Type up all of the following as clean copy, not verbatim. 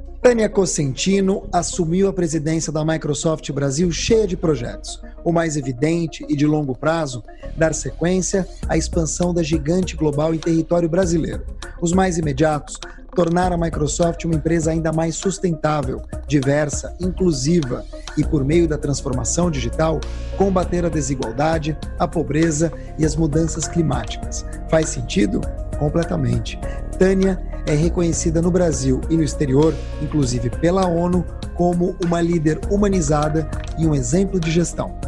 Tânia Cosentino assumiu a presidência da Microsoft Brasil cheia de projetos. O mais evidente e de longo prazo, dar sequência à expansão da gigante global em território brasileiro. Os mais imediatos, tornar a Microsoft uma empresa ainda mais sustentável, diversa, inclusiva e, por meio da transformação digital, combater a desigualdade, a pobreza e as mudanças climáticas. Faz sentido? Completamente. Tânia é reconhecida no Brasil e no exterior, inclusive pela ONU, como uma líder humanizada e um exemplo de gestão.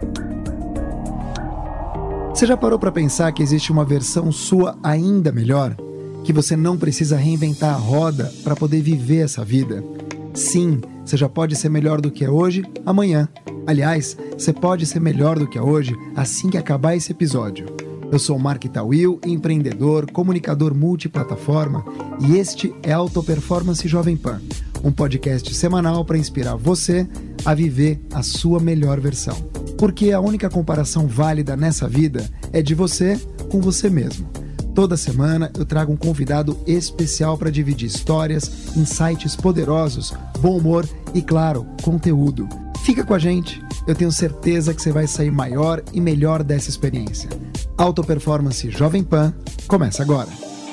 Você já parou para pensar que existe uma versão sua ainda melhor? Que você não precisa reinventar a roda para poder viver essa vida? Sim, você já pode ser melhor do que é hoje, amanhã. Aliás, você pode ser melhor do que é hoje assim que acabar esse episódio. Eu sou o Mark Tawil, empreendedor, comunicador multiplataforma, e este é Alta Performance Jovem Pan, um podcast semanal para inspirar você a viver a sua melhor versão. Porque a única comparação válida nessa vida é de você com você mesmo. Toda semana eu trago um convidado especial para dividir histórias, insights poderosos, bom humor e, claro, conteúdo. Fica com a gente, eu tenho certeza que você vai sair maior e melhor dessa experiência. Alta Performance Jovem Pan começa agora.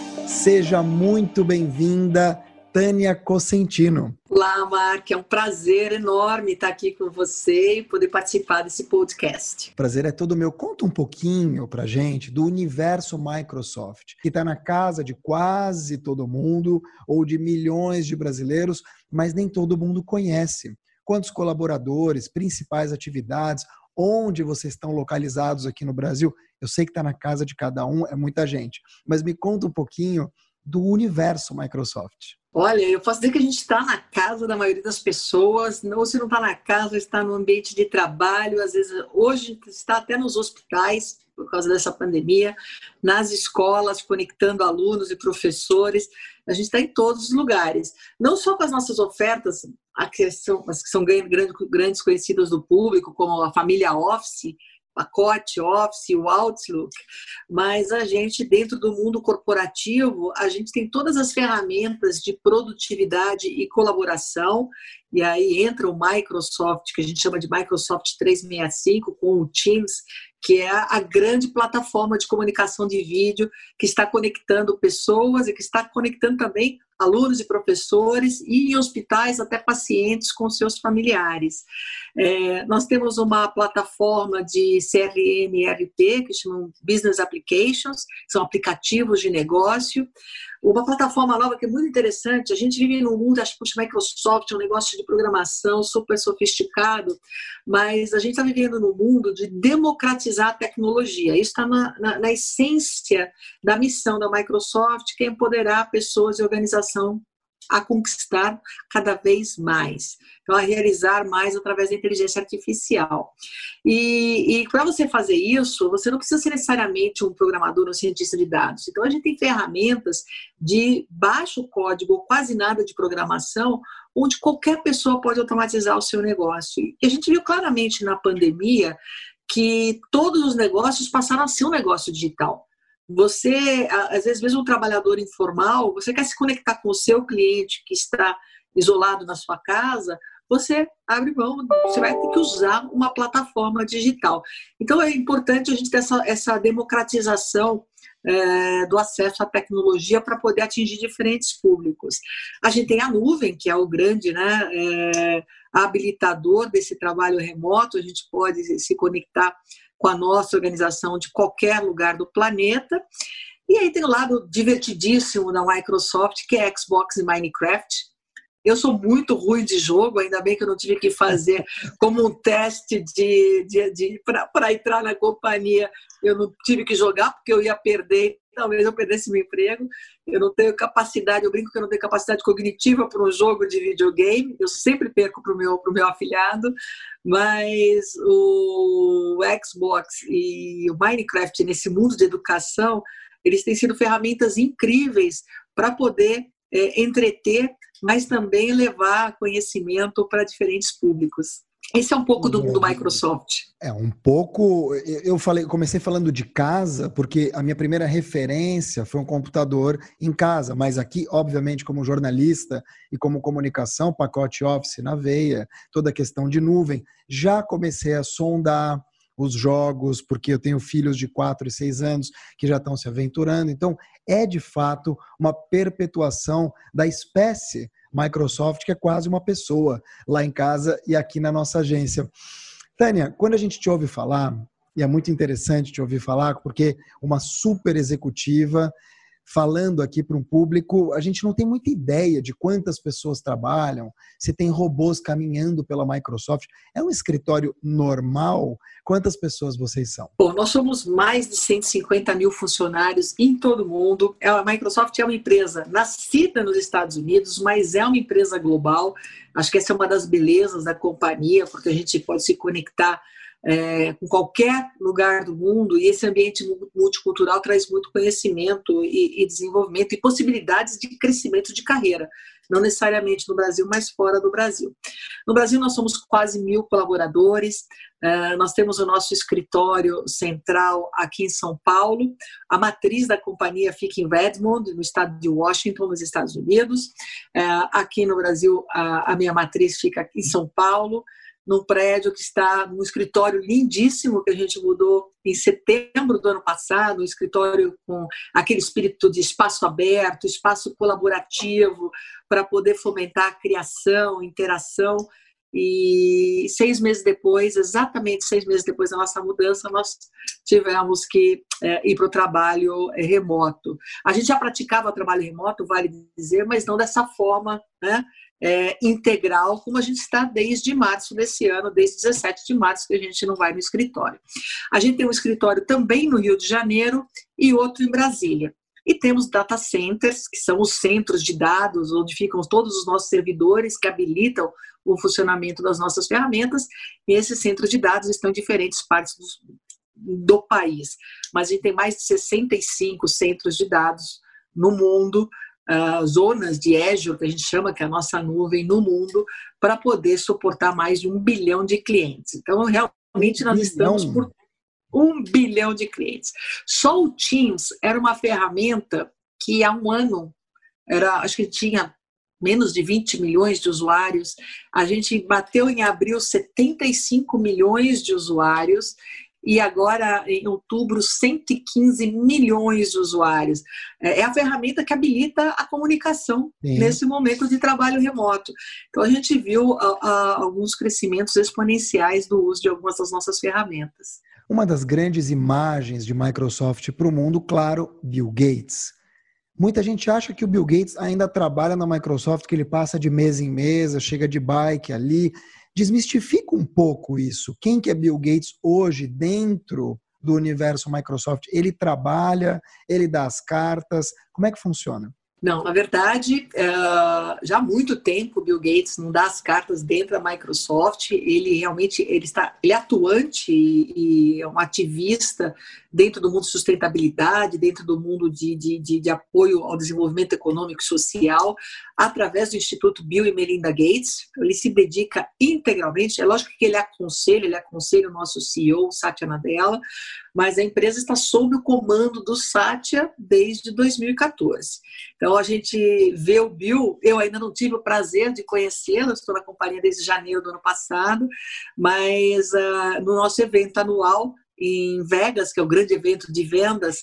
Seja muito bem-vinda, Tânia Cosentino. Olá, Mark, é um prazer enorme estar aqui com você e poder participar desse podcast. Prazer é todo meu. Conta um pouquinho pra gente do universo Microsoft, que está na casa de quase todo mundo ou de milhões de brasileiros, mas nem todo mundo conhece. Quantos colaboradores, principais atividades, onde vocês estão localizados aqui no Brasil? Eu sei que está na casa de cada um, é muita gente, mas me conta um pouquinho do universo Microsoft. Olha, eu posso dizer que a gente está na casa da maioria das pessoas, ou se não está na casa, está no ambiente de trabalho, às vezes hoje está até nos hospitais, por causa dessa pandemia, nas escolas, conectando alunos e professores, a gente está em todos os lugares. Não só com as nossas ofertas, as que são grandes conhecidas do público, como a família Office, pacote Office, o Outlook, mas a gente, dentro do mundo corporativo, a gente tem todas as ferramentas de produtividade e colaboração, e aí entra o Microsoft, que a gente chama de Microsoft 365, com o Teams, que é a grande plataforma de comunicação de vídeo que está conectando pessoas e que está conectando também alunos e professores e em hospitais até pacientes com seus familiares. Nós temos uma plataforma de CRM e ERP que chamam Business Applications, são aplicativos de negócio. Uma plataforma nova que é muito interessante, a gente vive num mundo, acho que Microsoft é um negócio de programação super sofisticado, mas a gente está vivendo num mundo de democratizar a tecnologia. Isso está na essência da missão da Microsoft, que é empoderar pessoas e organização a conquistar cada vez mais, então a realizar mais através da inteligência artificial. E para você fazer isso, você não precisa ser necessariamente um programador ou cientista de dados. Então a gente tem ferramentas de baixo código ou quase nada de programação, onde qualquer pessoa pode automatizar o seu negócio. E a gente viu claramente na pandemia que todos os negócios passaram a ser um negócio digital. Você, às vezes, mesmo um trabalhador informal, você quer se conectar com o seu cliente que está isolado na sua casa, você abre mão, você vai ter que usar uma plataforma digital. Então, é importante a gente ter essa democratização do acesso à tecnologia para poder atingir diferentes públicos. A gente tem a nuvem, que é o grande habilitador desse trabalho remoto, a gente pode se conectar com a nossa organização de qualquer lugar do planeta. E aí tem o lado divertidíssimo da Microsoft, que é Xbox e Minecraft. Eu sou muito ruim de jogo, ainda bem que eu não tive que fazer como um teste para entrar na companhia. Eu não tive que jogar porque eu ia perder, talvez eu perdesse meu emprego. Eu não tenho capacidade, eu brinco que eu não tenho capacidade cognitiva para um jogo de videogame. Eu sempre perco para o meu afilhado, mas o Xbox e o Minecraft nesse mundo de educação, eles têm sido ferramentas incríveis para poder entreter, mas também levar conhecimento para diferentes públicos. Esse é um pouco do mundo Microsoft. Um pouco. Comecei falando de casa, porque a minha primeira referência foi um computador em casa, mas aqui, obviamente, como jornalista e como comunicação, pacote Office na veia, toda a questão de nuvem, já comecei a sondar os jogos, porque eu tenho filhos de 4 e 6 anos que já estão se aventurando. Então, é de fato uma perpetuação da espécie Microsoft, que é quase uma pessoa lá em casa e aqui na nossa agência. Tânia, quando a gente te ouve falar, e é muito interessante te ouvir falar, porque uma super executiva falando aqui para um público, a gente não tem muita ideia de quantas pessoas trabalham, se tem robôs caminhando pela Microsoft. É um escritório normal? Quantas pessoas vocês são? Bom, nós somos mais de 150 mil funcionários em todo o mundo. A Microsoft é uma empresa nascida nos Estados Unidos, mas é uma empresa global. Acho que essa é uma das belezas da companhia, porque a gente pode se conectar com qualquer lugar do mundo, e esse ambiente multicultural traz muito conhecimento e desenvolvimento e possibilidades de crescimento de carreira, não necessariamente no Brasil, mas fora do Brasil. No Brasil nós somos quase 1.000 colaboradores, nós temos o nosso escritório central aqui em São Paulo, a matriz da companhia fica em Redmond, no estado de Washington, nos Estados Unidos, aqui no Brasil a minha matriz fica aqui em São Paulo, num prédio que está num escritório lindíssimo que a gente mudou em setembro do ano passado, um escritório com aquele espírito de espaço aberto, espaço colaborativo, para poder fomentar a criação, interação. E 6 meses depois, exatamente 6 meses depois da nossa mudança, nós tivemos que ir para o trabalho remoto. A gente já praticava trabalho remoto, vale dizer, mas não dessa forma, né? Integral, como a gente está desde março desse ano, desde 17 de março que a gente não vai no escritório. A gente tem um escritório também no Rio de Janeiro e outro em Brasília. E temos data centers, que são os centros de dados, onde ficam todos os nossos servidores que habilitam o funcionamento das nossas ferramentas, e esses centros de dados estão em diferentes partes do país. Mas a gente tem mais de 65 centros de dados no mundo, zonas de Azure, que a gente chama, que é a nossa nuvem no mundo, para poder suportar mais de 1 bilhão de clientes. Então, realmente, nós estamos por 1 bilhão de clientes. Só o Teams era uma ferramenta que há um ano, acho que tinha menos de 20 milhões de usuários. A gente bateu em abril 75 milhões de usuários, e agora, em outubro, 115 milhões de usuários. É a ferramenta que habilita a comunicação nesse momento de trabalho remoto. Então, a gente viu alguns crescimentos exponenciais do uso de algumas das nossas ferramentas. Uma das grandes imagens de Microsoft para o mundo, claro, Bill Gates. Muita gente acha que o Bill Gates ainda trabalha na Microsoft, que ele passa de mesa em mesa, chega de bike ali. Desmistifica um pouco isso. Quem que é Bill Gates hoje dentro do universo Microsoft? Ele trabalha, ele dá as cartas, como é que funciona? Não, na verdade, já há muito tempo o Bill Gates não dá as cartas dentro da Microsoft. Ele realmente ele é atuante e é um ativista dentro do mundo de sustentabilidade, dentro do mundo de apoio ao desenvolvimento econômico e social, através do Instituto Bill e Melinda Gates. Ele se dedica integralmente. É lógico que ele aconselha o nosso CEO, Satya Nadella, mas a empresa está sob o comando do Satya desde 2014. Então, a gente vê o Bill, eu ainda não tive o prazer de conhecê-lo, estou na companhia desde janeiro do ano passado, mas no nosso evento anual, em Vegas, que é o grande evento de vendas,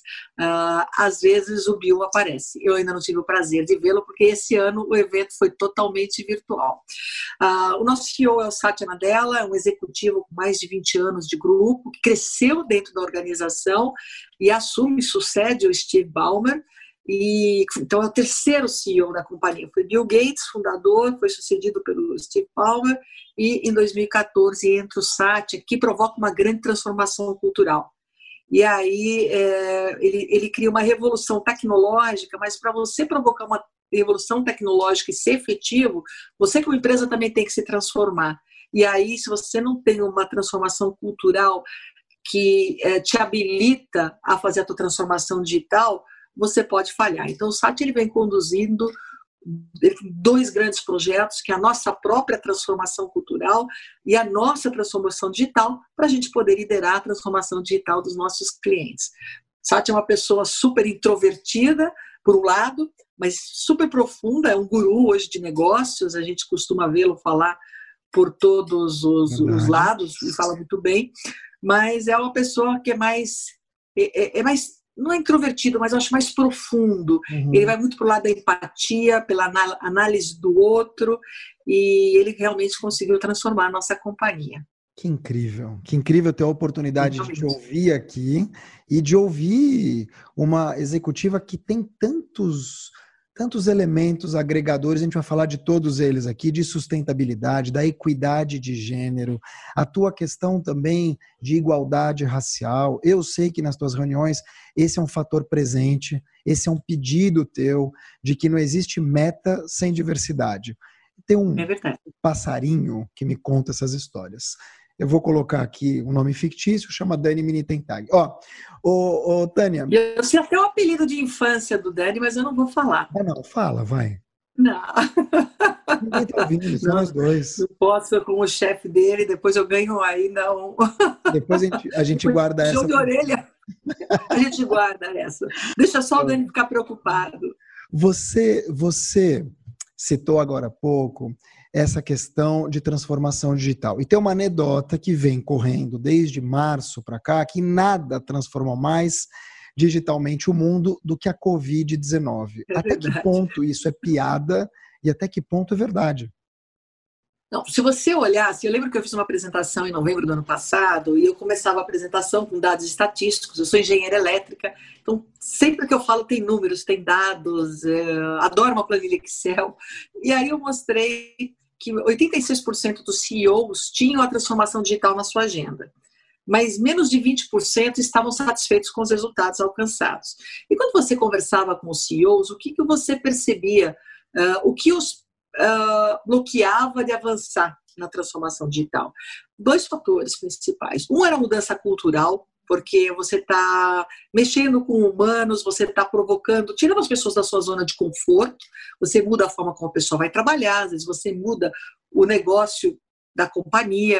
às vezes o Bill aparece. Eu ainda não tive o prazer de vê-lo, porque esse ano o evento foi totalmente virtual. O nosso CEO é o Satya Nadella, é um executivo com mais de 20 anos de grupo, que cresceu dentro da organização e sucede o Steve Ballmer. Então, é o terceiro CEO da companhia. Foi Bill Gates, fundador, foi sucedido pelo Steve Ballmer, e em 2014 entra o Satya, que provoca uma grande transformação cultural. E aí ele cria uma revolução tecnológica, mas para você provocar uma revolução tecnológica e ser efetivo, você como empresa também tem que se transformar. E aí, se você não tem uma transformação cultural que te habilita a fazer a tua transformação digital, você pode falhar. Então, o Satya ele vem conduzindo ele tem 2 grandes projetos, que é a nossa própria transformação cultural e a nossa transformação digital, para a gente poder liderar a transformação digital dos nossos clientes. Sati é uma pessoa super introvertida, por um lado, mas super profunda, é um guru hoje de negócios, a gente costuma vê-lo falar por todos os lados, e fala muito bem, mas é uma pessoa que é mais não é introvertido, mas eu acho mais profundo. Ele vai muito para o lado da empatia, pela análise do outro, e ele realmente conseguiu transformar a nossa companhia. Que incrível ter a oportunidade de te ouvir aqui e de ouvir uma executiva que tem tantos elementos agregadores, a gente vai falar de todos eles aqui, de sustentabilidade, da equidade de gênero, a tua questão também de igualdade racial. Eu sei que nas tuas reuniões esse é um fator presente, esse é um pedido teu de que não existe meta sem diversidade. Tem um passarinho que me conta essas histórias. Eu vou colocar aqui um nome fictício, chama Dani Minitentag. Tânia. Eu sei até o apelido de infância do Dani, mas eu não vou falar. Não, fala, vai. Não. Ninguém tá ouvindo, são nós dois. Não posso, como o chefe dele, depois eu ganho ainda um. Depois a gente guarda essa. Show de orelha. A gente guarda essa. Deixa só o Dani ficar preocupado. Você citou agora há pouco essa questão de transformação digital. E tem uma anedota que vem correndo desde março para cá, que nada transformou mais digitalmente o mundo do que a Covid-19. Até que ponto isso é piada e até que ponto é verdade? Não, se você olhasse, eu lembro que eu fiz uma apresentação em novembro do ano passado e eu começava a apresentação com dados estatísticos. Eu sou engenheira elétrica, então sempre que eu falo tem números, tem dados, adoro uma planilha Excel. E aí eu mostrei que 86% dos CEOs tinham a transformação digital na sua agenda, mas menos de 20% estavam satisfeitos com os resultados alcançados. E quando você conversava com os CEOs, o que você percebia? O que os bloqueava de avançar na transformação digital? 2 fatores principais. Um era a mudança cultural, porque você está mexendo com humanos, você está provocando, tirando as pessoas da sua zona de conforto, você muda a forma como a pessoa vai trabalhar, às vezes você muda o negócio da companhia.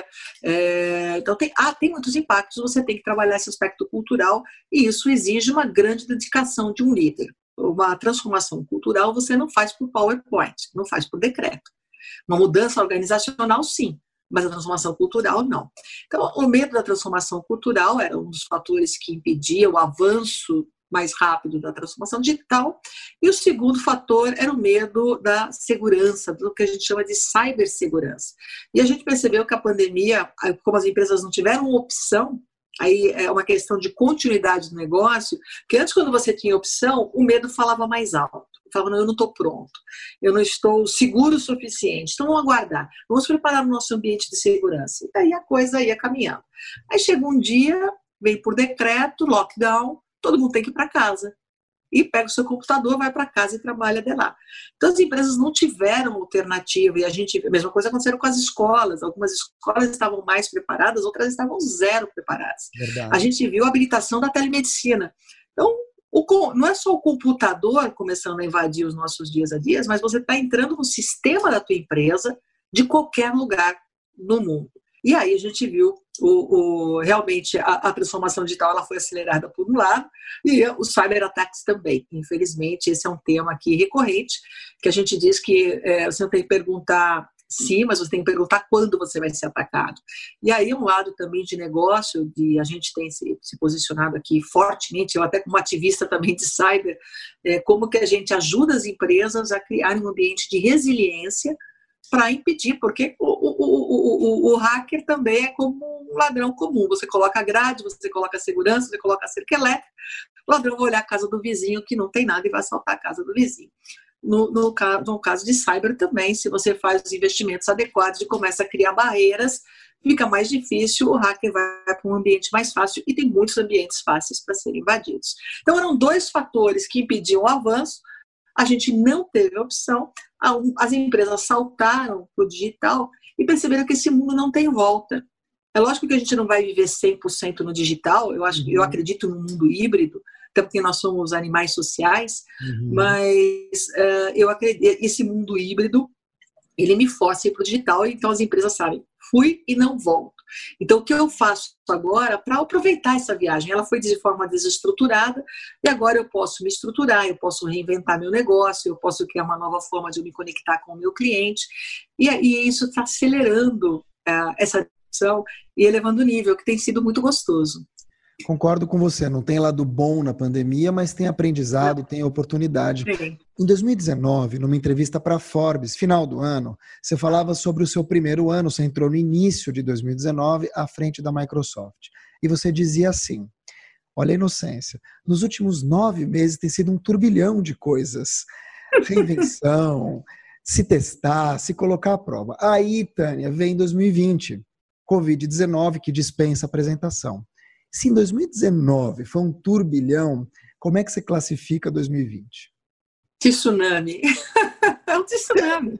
Então tem muitos impactos, você tem que trabalhar esse aspecto cultural e isso exige uma grande dedicação de um líder. Uma transformação cultural você não faz por PowerPoint, não faz por decreto. Uma mudança organizacional, sim, mas a transformação cultural, não. Então, o medo da transformação cultural era um dos fatores que impedia o avanço mais rápido da transformação digital. E o segundo fator era o medo da segurança, do que a gente chama de cibersegurança. E a gente percebeu que a pandemia, como as empresas não tiveram opção, aí é uma questão de continuidade do negócio, que antes, quando você tinha opção, o medo falava mais alto. Falava, não, eu não estou pronto, eu não estou seguro o suficiente, então vamos aguardar, vamos preparar o nosso ambiente de segurança. E aí a coisa ia caminhando. Aí chega um dia, vem por decreto, lockdown, todo mundo tem que ir para casa. E pega o seu computador, vai para casa e trabalha de lá. Então as empresas não tiveram alternativa, e a mesma coisa aconteceu com as escolas. Algumas escolas estavam mais preparadas, outras estavam zero preparadas. Verdade. A gente viu a habilitação da telemedicina. Então, não é só o computador começando a invadir os nossos dias a dias, mas você está entrando no sistema da tua empresa de qualquer lugar no mundo. E aí a gente viu realmente a transformação digital, ela foi acelerada por um lado, e os cyberataques também. Infelizmente, esse é um tema aqui recorrente, que a gente diz que você não tem que perguntar sim, mas você tem que perguntar quando você vai ser atacado. E aí um lado também de negócio, a gente tem se posicionado aqui fortemente, eu até como ativista também de cyber, como que a gente ajuda as empresas a criar um ambiente de resiliência para impedir, porque o hacker também é como um ladrão comum. Você coloca grade, você coloca segurança, você coloca cerca elétrica, o ladrão vai olhar a casa do vizinho que não tem nada e vai assaltar a casa do vizinho. No caso de cyber também, se você faz os investimentos adequados e começa a criar barreiras, fica mais difícil, o hacker vai para um ambiente mais fácil e tem muitos ambientes fáceis para serem invadidos. Então eram 2 fatores que impediam o avanço, a gente não teve a opção, as empresas saltaram para o digital e perceberam que esse mundo não tem volta. É lógico que a gente não vai viver 100% no digital, eu acredito no mundo híbrido, até porque nós somos animais sociais, mas eu acredito, esse mundo híbrido, ele me força a ir para o digital, então as empresas sabem, fui e não volto. Então, o que eu faço agora para aproveitar essa viagem? Ela foi de forma desestruturada e agora eu posso me estruturar, eu posso reinventar meu negócio, eu posso criar uma nova forma de eu me conectar com o meu cliente e isso está acelerando essa discussão e elevando o nível, que tem sido muito gostoso. Concordo com você, não tem lado bom na pandemia, mas tem aprendizado, tem oportunidade. Sim. Em 2019, numa entrevista para a Forbes, final do ano, você falava sobre o seu primeiro ano, você entrou no início de 2019 à frente da Microsoft. E você dizia assim, olha a inocência, nos últimos 9 meses tem sido um turbilhão de coisas. Reinvenção, se testar, se colocar à prova. Aí, Tânia, vem 2020, Covid-19, que dispensa apresentação. Se em 2019 foi um turbilhão, como é que você classifica 2020? Tsunami. É um tsunami.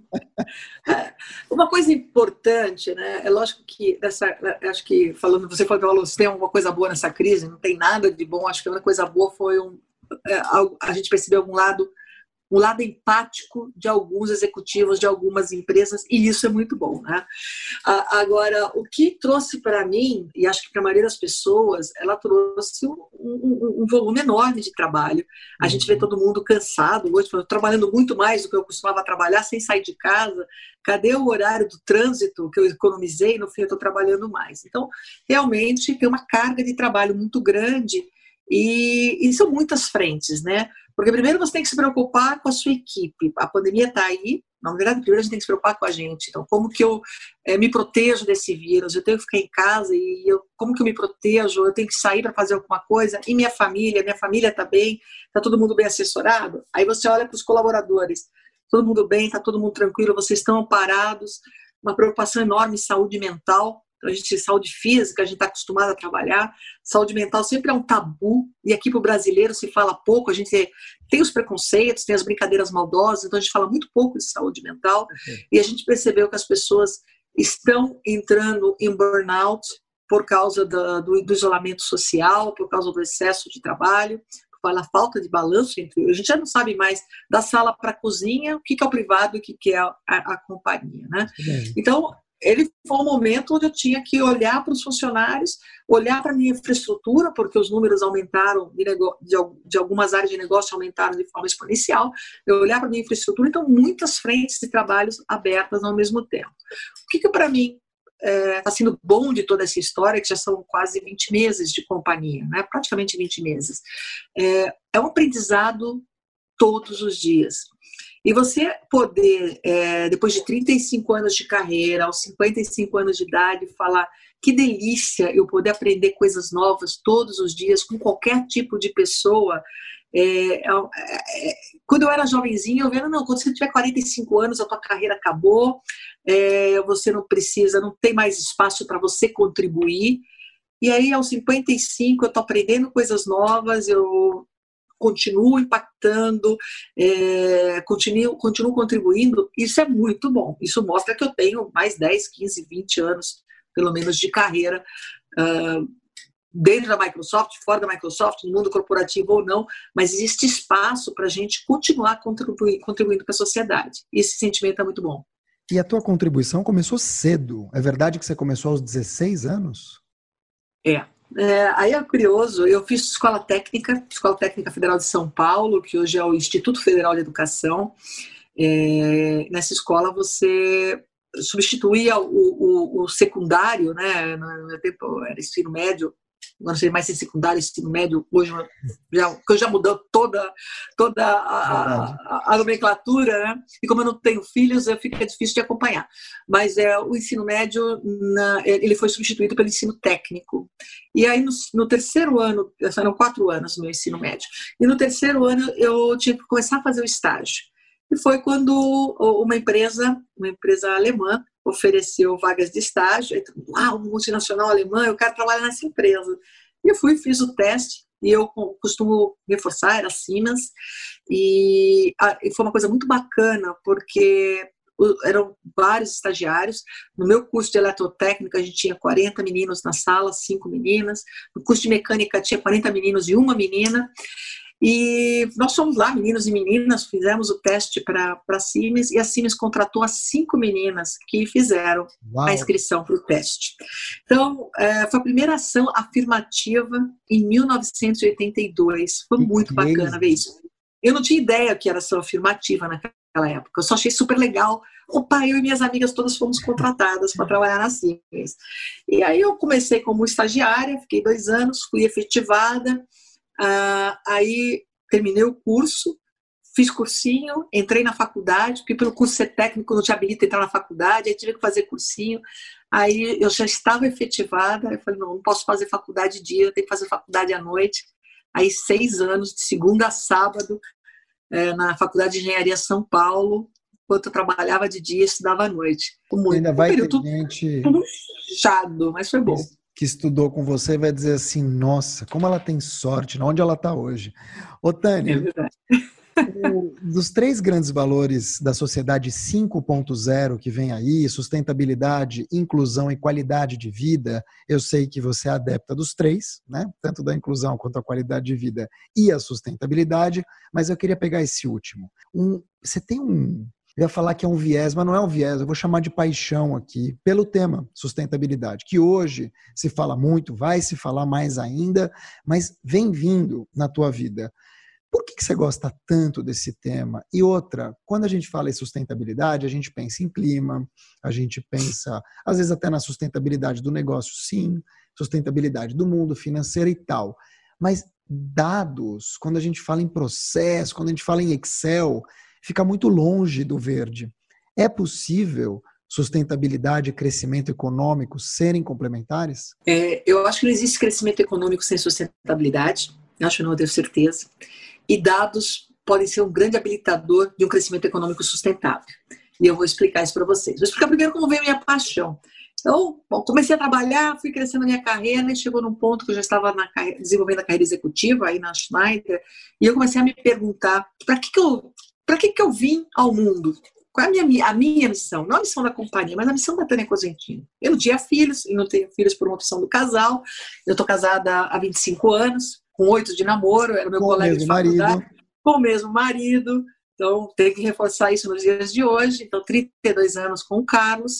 Uma coisa importante, né? É lógico que acho que você falou se tem alguma coisa boa nessa crise, não tem nada de bom. Acho que a única coisa boa foi a gente percebeu um lado empático de alguns executivos de algumas empresas, e isso é muito bom, né? Agora, o que trouxe para mim, e acho que para a maioria das pessoas, ela trouxe um volume enorme de trabalho. A gente vê todo mundo cansado hoje, trabalhando muito mais do que eu costumava trabalhar, sem sair de casa. Cadê o horário do trânsito que eu economizei? No fim, eu estou trabalhando mais. Então, realmente, tem uma carga de trabalho muito grande e são muitas frentes, né? Porque primeiro você tem que se preocupar com a sua equipe. A pandemia está aí. Na verdade, primeiro a gente tem que se preocupar com a gente. Então, como que eu me protejo desse vírus? Eu tenho que ficar em casa e como que eu me protejo? Eu tenho que sair para fazer alguma coisa? E minha família está bem? Está todo mundo bem assessorado? Aí você olha para os colaboradores. Todo mundo bem? Está todo mundo tranquilo? Vocês estão amparados? Uma preocupação enorme em saúde mental. A gente, saúde física, a gente está acostumado a trabalhar, saúde mental sempre é um tabu, e aqui para o brasileiro se fala pouco, a gente tem os preconceitos, tem as brincadeiras maldosas, então a gente fala muito pouco de saúde mental, e a gente percebeu que as pessoas estão entrando em burnout por causa do isolamento social, por causa do excesso de trabalho, pela falta de balanço entre... A gente já não sabe mais da sala para a cozinha, o que é o privado e o que é a companhia, né? Então, ele foi um momento onde eu tinha que olhar para os funcionários, olhar para a minha infraestrutura, porque os números aumentaram, de algumas áreas de negócio aumentaram de forma exponencial, eu olhar para a minha infraestrutura, então muitas frentes de trabalhos abertas ao mesmo tempo. O que para mim está sendo bom de toda essa história, que já são quase 20 meses de companhia, né? Praticamente 20 meses, é um aprendizado todos os dias. E você poder, depois de 35 anos de carreira, aos 55 anos de idade, falar que delícia eu poder aprender coisas novas todos os dias com qualquer tipo de pessoa. Quando eu era jovenzinha, eu vendo, não, quando você tiver 45 anos, a tua carreira acabou, você não precisa, não tem mais espaço para você contribuir. E aí, aos 55, eu estou aprendendo coisas novas, eu continuo impactando, continuo contribuindo. Isso é muito bom. Isso mostra que eu tenho mais 10, 15, 20 anos, pelo menos, de carreira dentro da Microsoft, fora da Microsoft, no mundo corporativo ou não, mas existe espaço para a gente continuar contribuindo para a sociedade. E esse sentimento é muito bom. E a tua contribuição começou cedo. É verdade que você começou aos 16 anos? Aí é curioso, eu fiz Escola Técnica Federal de São Paulo, que hoje é o Instituto Federal de Educação. Nessa escola você substituía o secundário, né? No meu tempo era ensino médio, não sei mais se é secundário, ensino médio, hoje já mudou toda a nomenclatura, né? E como eu não tenho filhos, fica difícil de acompanhar. Mas o ensino médio, ele foi substituído pelo ensino técnico. E aí, no terceiro ano, eram 4 anos no meu ensino médio, e no terceiro ano eu tinha que começar a fazer o estágio. E foi quando uma empresa alemã ofereceu vagas de estágio. Uau, multinacional alemã, eu quero trabalhar nessa empresa. E eu fiz o teste, e eu costumo reforçar, era Siemens, e foi uma coisa muito bacana, porque eram vários estagiários. No meu curso de eletrotécnica, a gente tinha 40 meninos na sala, 5 meninas. No curso de mecânica, tinha 40 meninos e uma menina. E nós fomos lá, meninos e meninas, fizemos o teste para a Siemens, e a Siemens contratou as 5 meninas que fizeram a inscrição para o teste. Então, foi a primeira ação afirmativa em 1982. Foi muito bacana ver isso. Eu não tinha ideia que era ação afirmativa naquela época, eu só achei super legal. Opa, eu e minhas amigas todas fomos contratadas para trabalhar na Siemens. E aí eu comecei como estagiária, fiquei 2 anos, fui efetivada. Aí terminei o curso, fiz cursinho, entrei na faculdade, porque pelo curso ser técnico não te habilita a entrar na faculdade, aí tive que fazer cursinho. Aí eu já estava efetivada, eu falei, não posso fazer faculdade de dia, eu tenho que fazer faculdade à noite. Aí 6 anos, de segunda a sábado, na Faculdade de Engenharia São Paulo, enquanto eu trabalhava de dia, estudava à noite. Muito. Ainda vai ter gente tudo fechado, mas foi bom. Que estudou com você vai dizer assim, nossa, como ela tem sorte, onde ela está hoje. Ô, Tânia, é verdade. Dos 3 grandes valores da sociedade 5.0 que vem aí, sustentabilidade, inclusão e qualidade de vida, eu sei que você é adepta dos 3, né? Tanto da inclusão quanto a qualidade de vida e a sustentabilidade, mas eu queria pegar esse último. Você tem eu ia falar que é um viés, mas não é um viés, eu vou chamar de paixão aqui, pelo tema sustentabilidade, que hoje se fala muito, vai se falar mais ainda, mas vem vindo na tua vida. Por que você gosta tanto desse tema? E outra, quando a gente fala em sustentabilidade, a gente pensa em clima, a gente pensa, às vezes até na sustentabilidade do negócio, sim, sustentabilidade do mundo financeiro e tal. Mas dados, quando a gente fala em processo, quando a gente fala em Excel, fica muito longe do verde. É possível sustentabilidade e crescimento econômico serem complementares? Eu acho que não existe crescimento econômico sem sustentabilidade, acho, não, eu tenho certeza. E dados podem ser um grande habilitador de um crescimento econômico sustentável. E eu vou explicar isso para vocês. Vou explicar primeiro como veio a minha paixão. Então, comecei a trabalhar, fui crescendo a minha carreira e chegou num ponto que eu já estava desenvolvendo a carreira executiva aí na Schneider, e eu comecei a me perguntar para que eu vim ao mundo? Qual é a minha missão? Não a missão da companhia, mas a missão da Tânia Cosentino. Eu não tinha filhos, e não tenho filhos por uma opção do casal. Eu estou casada há 25 anos, com 8 de namoro, era meu colega de faculdade, com o mesmo marido. Então, tenho que reforçar isso nos dias de hoje. Então, 32 anos com o Carlos,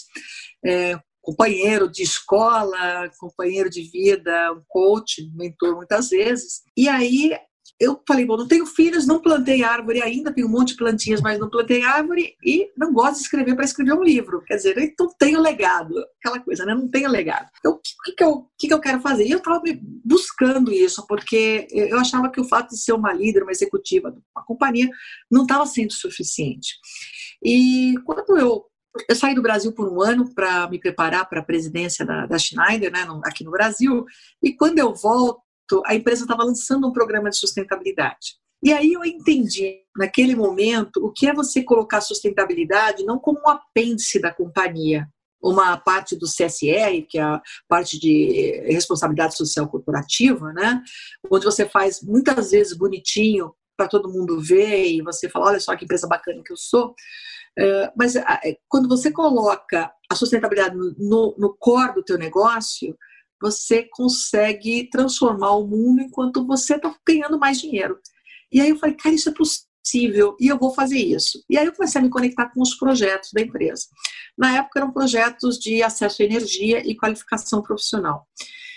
companheiro de escola, companheiro de vida, um coach, mentor muitas vezes. E aí, eu falei, bom, não tenho filhos, não plantei árvore ainda, tenho um monte de plantinhas, mas não plantei árvore e não gosto de escrever para escrever um livro. Quer dizer, então tenho legado, aquela coisa, né? Não tenho legado. Então, o que eu quero fazer? E eu estava buscando isso, porque eu achava que o fato de ser uma líder, uma executiva de uma companhia, não estava sendo suficiente. E quando eu saí do Brasil por um ano para me preparar para a presidência da Schneider, né, aqui no Brasil, e quando eu volto, a empresa estava lançando um programa de sustentabilidade. E aí eu entendi, naquele momento, o que é você colocar sustentabilidade não como um apêndice da companhia, uma parte do CSR, que é a parte de responsabilidade social corporativa, né, onde você faz muitas vezes bonitinho para todo mundo ver e você fala, olha só que empresa bacana que eu sou. Mas quando você coloca a sustentabilidade no core do teu negócio, você consegue transformar o mundo enquanto você está ganhando mais dinheiro. E aí eu falei, cara, isso é possível e eu vou fazer isso. E aí eu comecei a me conectar com os projetos da empresa. Na época eram projetos de acesso à energia e qualificação profissional.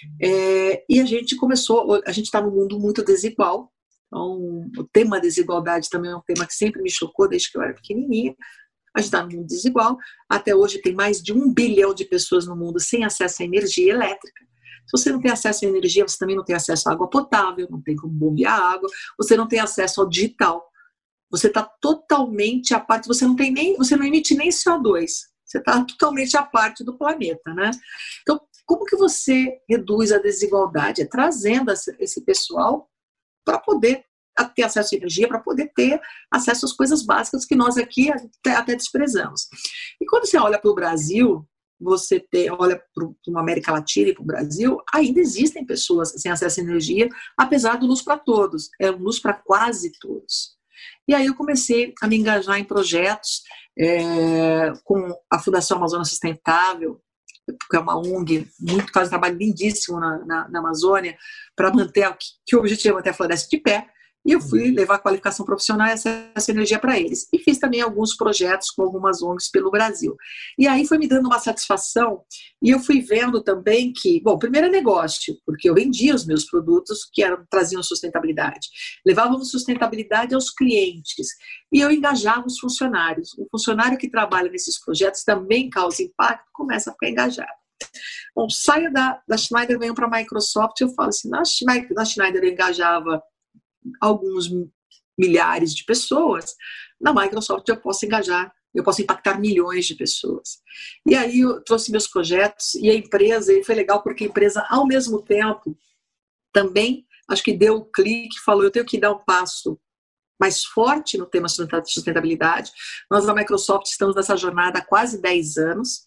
E a gente está num mundo muito desigual. Então, o tema desigualdade também é um tema que sempre me chocou desde que eu era pequenininha. A gente está num mundo desigual. Até hoje tem mais de 1 bilhão de pessoas no mundo sem acesso à energia elétrica. Se você não tem acesso à energia, você também não tem acesso à água potável, não tem como bombear água, você não tem acesso ao digital. Você está totalmente à parte, você não emite nem CO2. Você está totalmente à parte do planeta, né? Então, como que você reduz a desigualdade? É trazendo esse pessoal para poder ter acesso à energia, para poder ter acesso às coisas básicas que nós aqui até desprezamos. E quando você olha para o Brasil, olha para uma América Latina e para o Brasil, ainda existem pessoas sem acesso à energia, apesar do luz para todos, é luz para quase todos. E aí eu comecei a me engajar em projetos com a Fundação Amazônia Sustentável, que é uma ONG, faz um trabalho lindíssimo na Amazônia, para manter, que o objetivo é manter a floresta de pé, e eu fui levar a qualificação profissional e essa energia para eles. E fiz também alguns projetos com algumas ONGs pelo Brasil. E aí foi me dando uma satisfação, e eu fui vendo também que, bom, primeiro é negócio, porque eu vendia os meus produtos que traziam sustentabilidade. Levávamos sustentabilidade aos clientes, e eu engajava os funcionários. O funcionário que trabalha nesses projetos também causa impacto, começa a ficar engajado. Bom, saio da Schneider, venho para a Microsoft, eu falo assim, na Schneider eu engajava alguns milhares de pessoas, na Microsoft eu posso impactar milhões de pessoas. E aí eu trouxe meus projetos e a empresa, e foi legal porque a empresa, ao mesmo tempo, também, acho que deu o clique, falou, eu tenho que dar um passo mais forte no tema sustentabilidade. Nós, na Microsoft, estamos nessa jornada há quase 10 anos,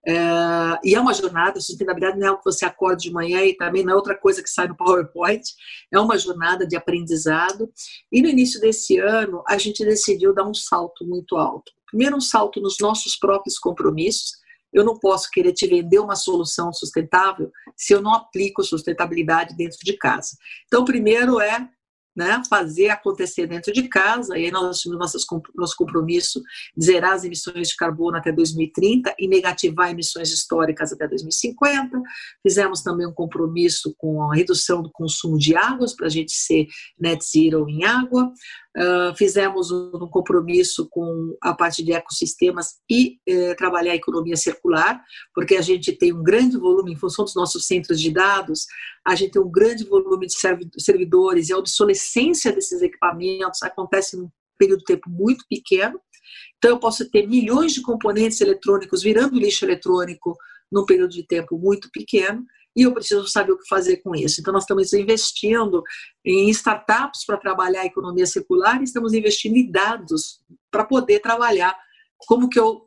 e é uma jornada, sustentabilidade não é algo que você acorda de manhã e também não é outra coisa que sai no PowerPoint, é uma jornada de aprendizado, e no início desse ano a gente decidiu dar um salto muito alto. Primeiro, um salto nos nossos próprios compromissos. Eu não posso querer te vender uma solução sustentável se eu não aplico sustentabilidade dentro de casa. Então, o primeiro é, né, fazer acontecer dentro de casa, e aí nós assumimos nosso compromisso de zerar as emissões de carbono até 2030 e negativar emissões históricas até 2050. Fizemos também um compromisso com a redução do consumo de águas, para a gente ser net zero em água. Fizemos um compromisso com a parte de ecossistemas e trabalhar a economia circular, porque a gente tem um grande volume, em função dos nossos centros de dados, a gente tem um grande volume de servidores e a obsolescência desses equipamentos acontece num período de tempo muito pequeno. Então, eu posso ter milhões de componentes eletrônicos virando lixo eletrônico num período de tempo muito pequeno, e eu preciso saber o que fazer com isso. Então, nós estamos investindo em startups para trabalhar a economia circular e estamos investindo em dados para poder trabalhar como que eu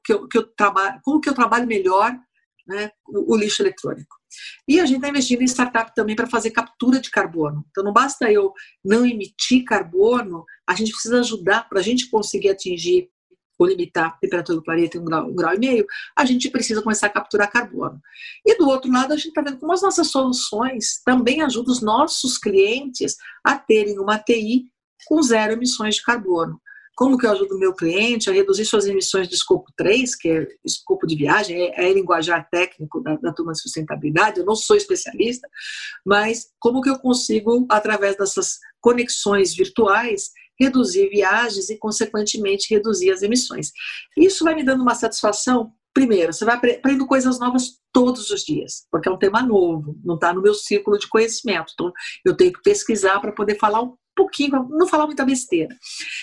trabalho melhor, né, o lixo eletrônico. E a gente está investindo em startup também para fazer captura de carbono. Então, não basta eu não emitir carbono, a gente precisa ajudar para a gente conseguir atingir ou limitar a temperatura do planeta em 1,5 grau, a gente precisa começar a capturar carbono. E do outro lado, a gente está vendo como as nossas soluções também ajudam os nossos clientes a terem uma TI com 0 emissões de carbono. Como que eu ajudo o meu cliente a reduzir suas emissões de escopo 3, que é escopo de viagem, é linguajar técnico da turma de sustentabilidade, eu não sou especialista, mas como que eu consigo, através dessas conexões virtuais, reduzir viagens e, consequentemente, reduzir as emissões. Isso vai me dando uma satisfação. Primeiro, você vai aprendendo coisas novas todos os dias, porque é um tema novo, não está no meu círculo de conhecimento. Então, eu tenho que pesquisar para poder falar um pouquinho, não falar muita besteira.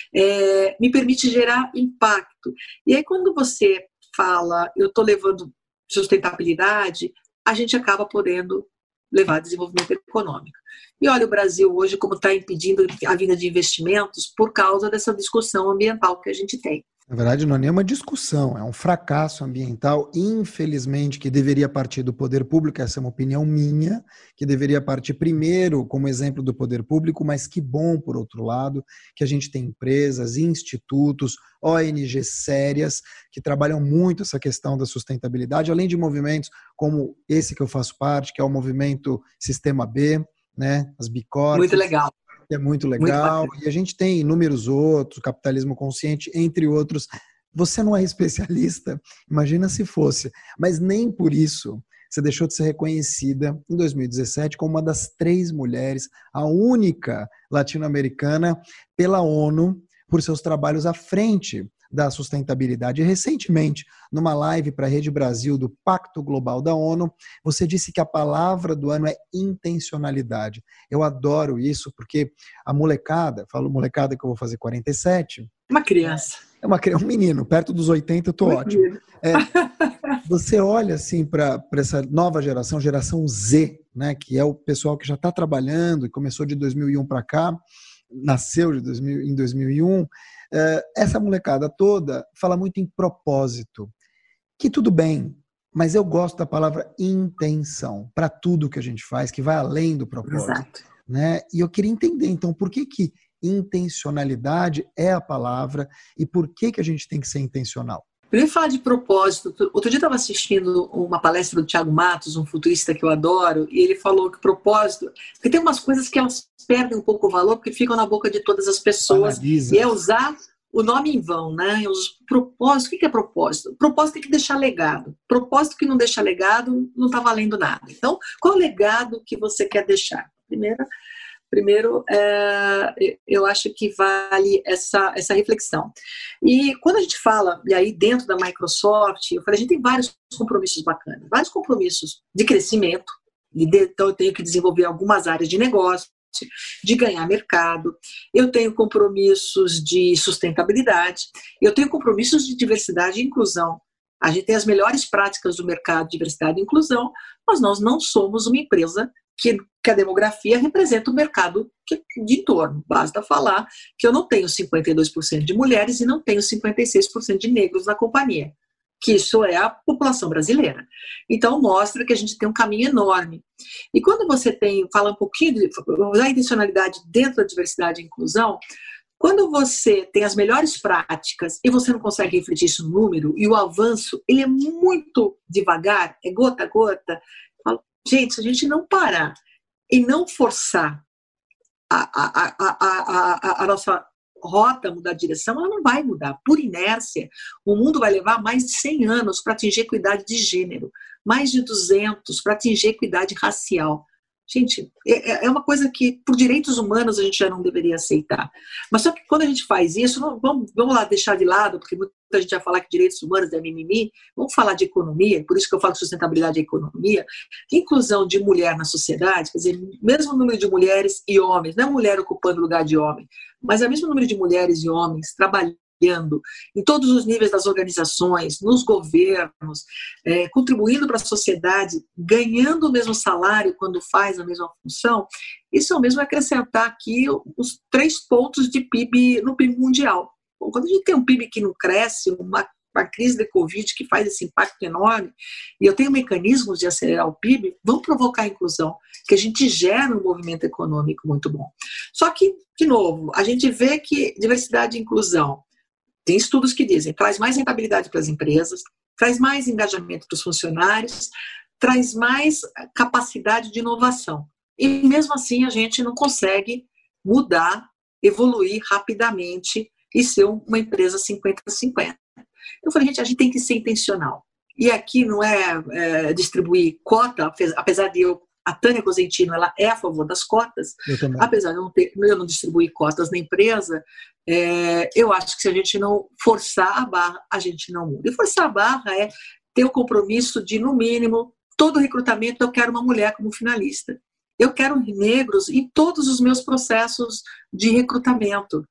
Me permite gerar impacto. E aí, quando você fala, eu estou levando sustentabilidade, a gente acaba podendo levar desenvolvimento econômico. E olha o Brasil hoje como está impedindo a vinda de investimentos por causa dessa discussão ambiental que a gente tem. Na verdade, não é nenhuma discussão, é um fracasso ambiental, infelizmente, que deveria partir do poder público, essa é uma opinião minha, que deveria partir primeiro como exemplo do poder público, mas que bom, por outro lado, que a gente tem empresas, institutos, ONGs sérias, que trabalham muito essa questão da sustentabilidade, além de movimentos como esse que eu faço parte, que é o movimento Sistema B, né, as B Corps. Muito legal. É muito legal, e a gente tem inúmeros outros, capitalismo consciente, entre outros. Você não é especialista, imagina se fosse, mas nem por isso você deixou de ser reconhecida em 2017 como uma das 3 mulheres, a única latino-americana, pela ONU, por seus trabalhos à frente da sustentabilidade. E recentemente, numa live para a Rede Brasil do Pacto Global da ONU, você disse que a palavra do ano é intencionalidade. Eu adoro isso, porque a molecada, falo molecada que eu vou fazer 47. Uma criança. Um menino, perto dos 80 eu tô ótimo. Você olha assim para essa nova geração Z, né, que é o pessoal que já está trabalhando e começou de 2001 para cá, nasceu em 2001, essa molecada toda fala muito em propósito, que tudo bem, mas eu gosto da palavra intenção para tudo que a gente faz, que vai além do propósito. Exato. Né? E eu queria entender, então, por que intencionalidade é a palavra e por que a gente tem que ser intencional? Primeiro, falar de propósito. Outro dia eu estava assistindo uma palestra do Thiago Matos, um futurista que eu adoro, e ele falou que propósito... Porque tem umas coisas que elas perdem um pouco o valor porque ficam na boca de todas as pessoas. Analisa. E é usar o nome em vão, né? Os propósitos. O que é propósito? Propósito tem que deixar legado. Propósito que não deixa legado não está valendo nada. Então, qual é o legado que você quer deixar? Primeiro, eu acho que vale essa reflexão. E quando a gente fala, e aí dentro da Microsoft, eu falei, a gente tem vários compromissos bacanas, vários compromissos de crescimento, então eu tenho que desenvolver algumas áreas de negócio, de ganhar mercado, eu tenho compromissos de sustentabilidade, eu tenho compromissos de diversidade e inclusão. A gente tem as melhores práticas do mercado de diversidade e inclusão, mas nós não somos uma empresa que a demografia representa o mercado de entorno. Basta falar que eu não tenho 52% de mulheres e não tenho 56% de negros na companhia, que isso é a população brasileira. Então, mostra que a gente tem um caminho enorme. E quando você fala um pouquinho da intencionalidade dentro da diversidade e inclusão, quando você tem as melhores práticas e você não consegue refletir isso no número, e o avanço ele é muito devagar, é gota a gota, gente, se a gente não parar e não forçar a nossa rota mudar de direção, ela não vai mudar. Por inércia, o mundo vai levar mais de 100 anos para atingir equidade de gênero, mais de 200 para atingir equidade racial. Gente, é uma coisa que, por direitos humanos, a gente já não deveria aceitar. Mas só que quando a gente faz isso, vamos lá deixar de lado, porque muita gente vai falar que direitos humanos é mimimi, vamos falar de economia, por isso que eu falo que sustentabilidade é economia, inclusão de mulher na sociedade, quer dizer, mesmo número de mulheres e homens, não é mulher ocupando o lugar de homem, mas é o mesmo número de mulheres e homens trabalhando em todos os níveis das organizações, nos governos, contribuindo para a sociedade, ganhando o mesmo salário quando faz a mesma função, isso é o mesmo acrescentar aqui os 3 pontos de PIB no PIB mundial. Bom, quando a gente tem um PIB que não cresce, uma crise de Covid que faz esse impacto enorme, e eu tenho mecanismos de acelerar o PIB, vão provocar a inclusão, que a gente gera um movimento econômico muito bom. Só que, de novo, a gente vê que diversidade e inclusão, tem estudos que dizem, traz mais rentabilidade para as empresas, traz mais engajamento para os funcionários, traz mais capacidade de inovação. E mesmo assim a gente não consegue mudar, evoluir rapidamente e ser uma empresa 50-50. Eu falei, gente, a gente tem que ser intencional. E aqui não é distribuir cota, apesar de a Tânia Cosentino, ela é a favor das cotas, apesar de eu não distribuir cotas na empresa, eu acho que se a gente não forçar a barra, a gente não muda. E forçar a barra é ter o compromisso de, no mínimo, todo recrutamento eu quero uma mulher como finalista. Eu quero negros em todos os meus processos de recrutamento.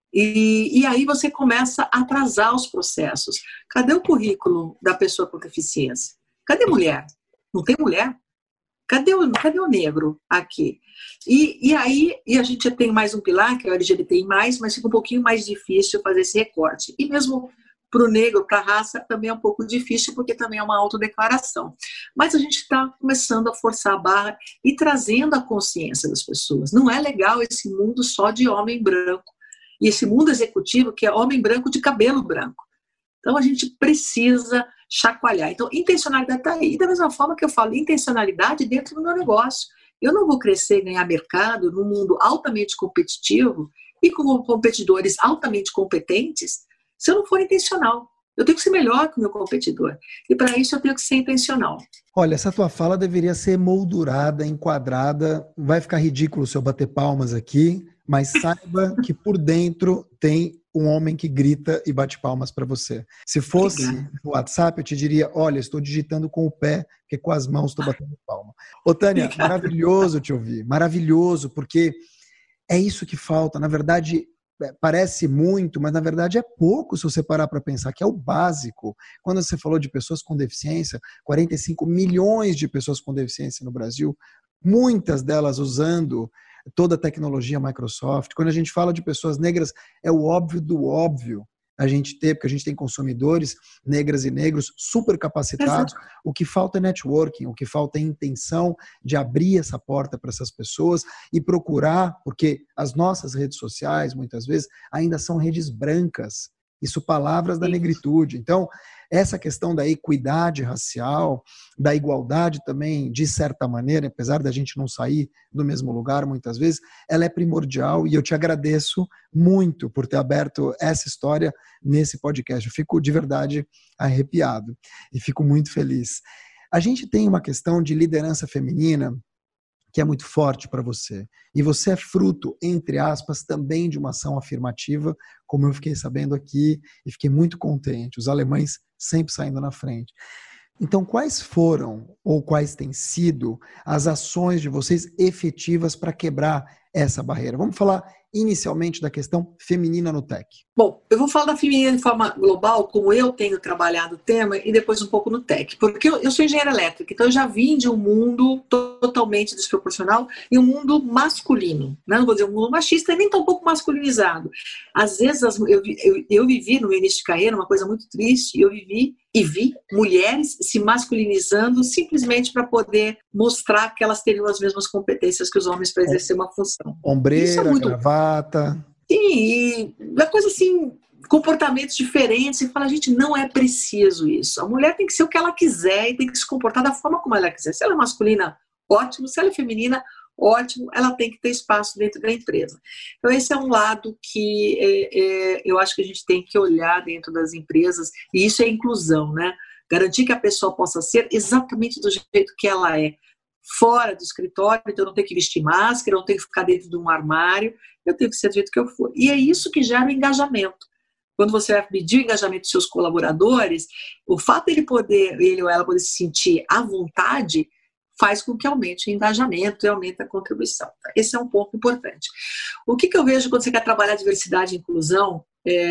E aí você começa a atrasar os processos. Cadê o currículo da pessoa com deficiência? Cadê mulher? Não tem mulher? Cadê o negro aqui? E aí a gente tem mais um pilar, que é o LGBTI+, mas fica um pouquinho mais difícil fazer esse recorte. E mesmo para o negro, para a raça, também é um pouco difícil, porque também é uma autodeclaração. Mas a gente está começando a forçar a barra e trazendo a consciência das pessoas. Não é legal esse mundo só de homem branco. E esse mundo executivo que é homem branco de cabelo branco. Então a gente precisa chacoalhar. Então, intencionalidade está aí. E da mesma forma que eu falo, intencionalidade dentro do meu negócio. Eu não vou crescer e ganhar mercado num mundo altamente competitivo e com competidores altamente competentes se eu não for intencional. Eu tenho que ser melhor que o meu competidor. E para isso eu tenho que ser intencional. Olha, essa tua fala deveria ser moldurada, enquadrada. Vai ficar ridículo se eu bater palmas aqui, mas saiba que por dentro tem um homem que grita e bate palmas para você. Se fosse no WhatsApp, eu te diria, olha, estou digitando com o pé, porque com as mãos estou batendo palma. Ô, Tânia, maravilhoso te ouvir, maravilhoso, porque é isso que falta. Na verdade, parece muito, mas na verdade é pouco se você parar para pensar, que é o básico. Quando você falou de pessoas com deficiência, 45 milhões de pessoas com deficiência no Brasil, muitas delas usando toda a tecnologia Microsoft. Quando a gente fala de pessoas negras, é o óbvio do óbvio. a gente ter, porque a gente tem consumidores, negras e negros, super capacitados. Exato. O que falta é networking, o que falta é intenção de abrir essa porta para essas pessoas e procurar, porque as nossas redes sociais, muitas vezes, ainda são redes brancas. Isso, palavras da negritude. Então, essa questão da equidade racial, da igualdade também, de certa maneira, apesar da gente não sair do mesmo lugar muitas vezes, ela é primordial e eu te agradeço muito por ter aberto essa história nesse podcast. Eu fico de verdade arrepiado e fico muito feliz. A gente tem uma questão de liderança feminina que é muito forte para você. E você é fruto, entre aspas, também de uma ação afirmativa, como eu fiquei sabendo aqui e fiquei muito contente. Os alemães sempre saindo na frente. Então, quais foram ou quais têm sido as ações de vocês efetivas para quebrar essa barreira? Vamos falar inicialmente da questão feminina no tech. Bom, eu vou falar da feminina de forma global, como eu tenho trabalhado o tema, e depois um pouco no tech. Porque eu sou engenheira elétrica, então eu já vim de um mundo totalmente desproporcional e um mundo masculino. Né? Não vou dizer um mundo machista, nem tão pouco masculinizado. Às vezes, eu vivi no meu início de carreira uma coisa muito triste, eu vivi e vi mulheres se masculinizando simplesmente para poder mostrar que elas teriam as mesmas competências que os homens para exercer uma função. Ombreira, gravata. Sim, e uma coisa assim, comportamentos diferentes, e fala, gente, não é preciso isso. A mulher tem que ser o que ela quiser e tem que se comportar da forma como ela quiser. Se ela é masculina, ótimo. Se ela é feminina, ótimo. Ela tem que ter espaço dentro da empresa. Então, esse é um lado que eu acho que a gente tem que olhar dentro das empresas, e isso é inclusão, né? Garantir que a pessoa possa ser exatamente do jeito que ela é. Fora do escritório, então eu não tenho que vestir máscara, eu não tenho que ficar dentro de um armário, eu tenho que ser do jeito que eu for. E é isso que gera o engajamento. Quando você vai medir o engajamento dos seus colaboradores, o fato de ele ou ela poder se sentir à vontade faz com que aumente o engajamento e aumente a contribuição. Esse é um ponto importante. O que eu vejo quando você quer trabalhar diversidade e inclusão,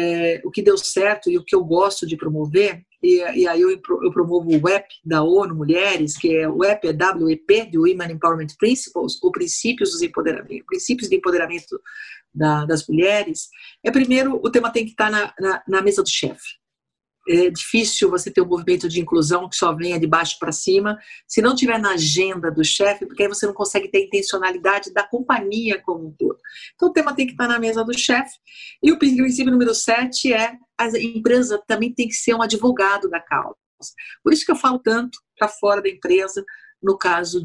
o que deu certo e o que eu gosto de promover, e aí eu promovo o WEP da ONU Mulheres, que é o WEP, é WEP, de Women Empowerment Principles, ou princípios de empoderamento das mulheres. Primeiro, o tema tem que estar na mesa do chefe. É difícil você ter um movimento de inclusão que só venha de baixo para cima, se não tiver na agenda do chefe, porque aí você não consegue ter intencionalidade da companhia como um todo. Então, o tema tem que estar na mesa do chefe. E o princípio número 7 a empresa também tem que ser um advogado da causa. Por isso que eu falo tanto para fora da empresa, no caso